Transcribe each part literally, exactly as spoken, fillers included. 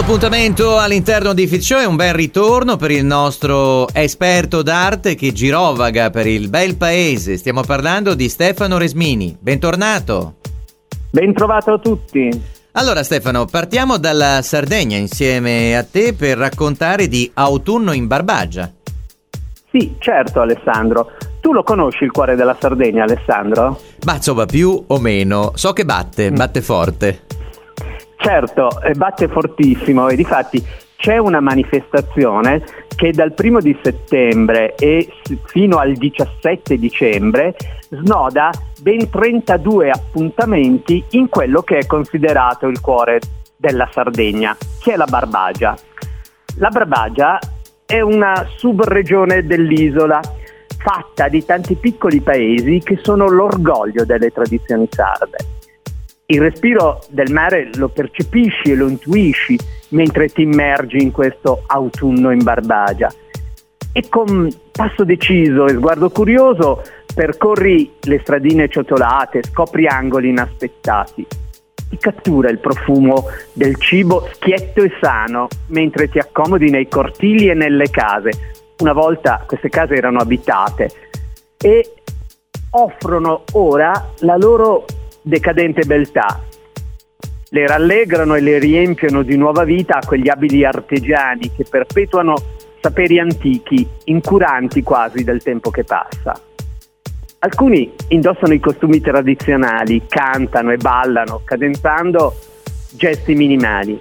appuntamento all'interno di Fit Show è un bel ritorno per il nostro esperto d'arte che girovaga per il bel paese. Stiamo parlando di Stefano Resmini. Bentornato. Ben trovato a tutti. Allora Stefano, partiamo dalla Sardegna insieme a te per raccontare di Autunno in Barbagia. Sì, certo Alessandro. Tu lo conosci il cuore della Sardegna, Alessandro? Ma insomma, più o meno. So che batte, mm. batte forte. Certo, batte fortissimo e difatti c'è una manifestazione che dal primo di settembre e fino al diciassette dicembre snoda ben trentadue appuntamenti in quello che è considerato il cuore della Sardegna, che è la Barbagia. La Barbagia è una subregione dell'isola fatta di tanti piccoli paesi che sono l'orgoglio delle tradizioni sarde. Il respiro del mare lo percepisci e lo intuisci mentre ti immergi in questo autunno in Barbagia e con passo deciso e sguardo curioso percorri le stradine ciotolate, scopri angoli inaspettati. Ti cattura il profumo del cibo schietto e sano mentre ti accomodi nei cortili e nelle case. Una volta queste case erano abitate e offrono ora la loro decadente beltà. Le rallegrano e le riempiono di nuova vita a quegli abili artigiani che perpetuano saperi antichi, incuranti quasi del tempo che passa. Alcuni indossano i costumi tradizionali, cantano e ballano, cadenzando gesti minimali.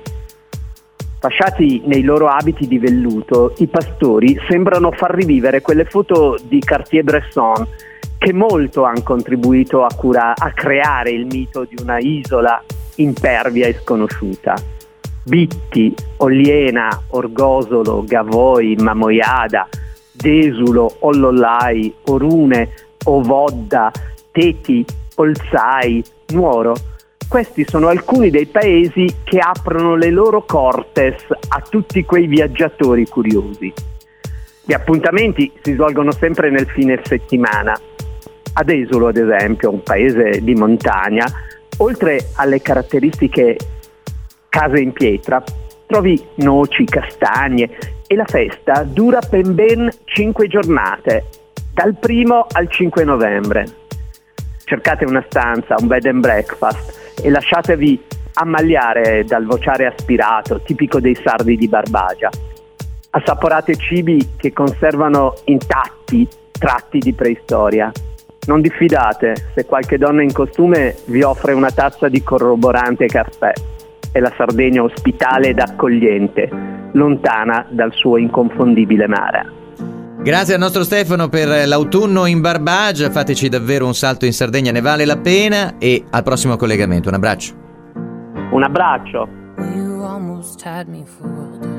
Fasciati nei loro abiti di velluto, i pastori sembrano far rivivere quelle foto di Cartier-Bresson che molto hanno contribuito a, cura- a creare il mito di una isola impervia e sconosciuta. Bitti, Oliena, Orgosolo, Gavoi, Mamoiada, Desulo, Ollollai, Orune, Ovodda, Teti, Olzai, Nuoro. Questi sono alcuni dei paesi che aprono le loro cortes a tutti quei viaggiatori curiosi. Gli appuntamenti si svolgono sempre nel fine settimana. Ad Esulo, ad esempio, un paese di montagna, oltre alle caratteristiche case in pietra, trovi noci, castagne e la festa dura per ben cinque giornate, dal primo al cinque novembre. Cercate una stanza, un bed and breakfast e lasciatevi ammaliare dal vociare aspirato, tipico dei sardi di Barbagia. Assaporate cibi che conservano intatti tratti di preistoria. Non diffidate se qualche donna in costume vi offre una tazza di corroborante caffè. È la Sardegna ospitale ed accogliente, lontana dal suo inconfondibile mare. Grazie al nostro Stefano per l'autunno in Barbagia, fateci davvero un salto in Sardegna, ne vale la pena, e al prossimo collegamento. Un abbraccio. Un abbraccio. You almost had me fooled.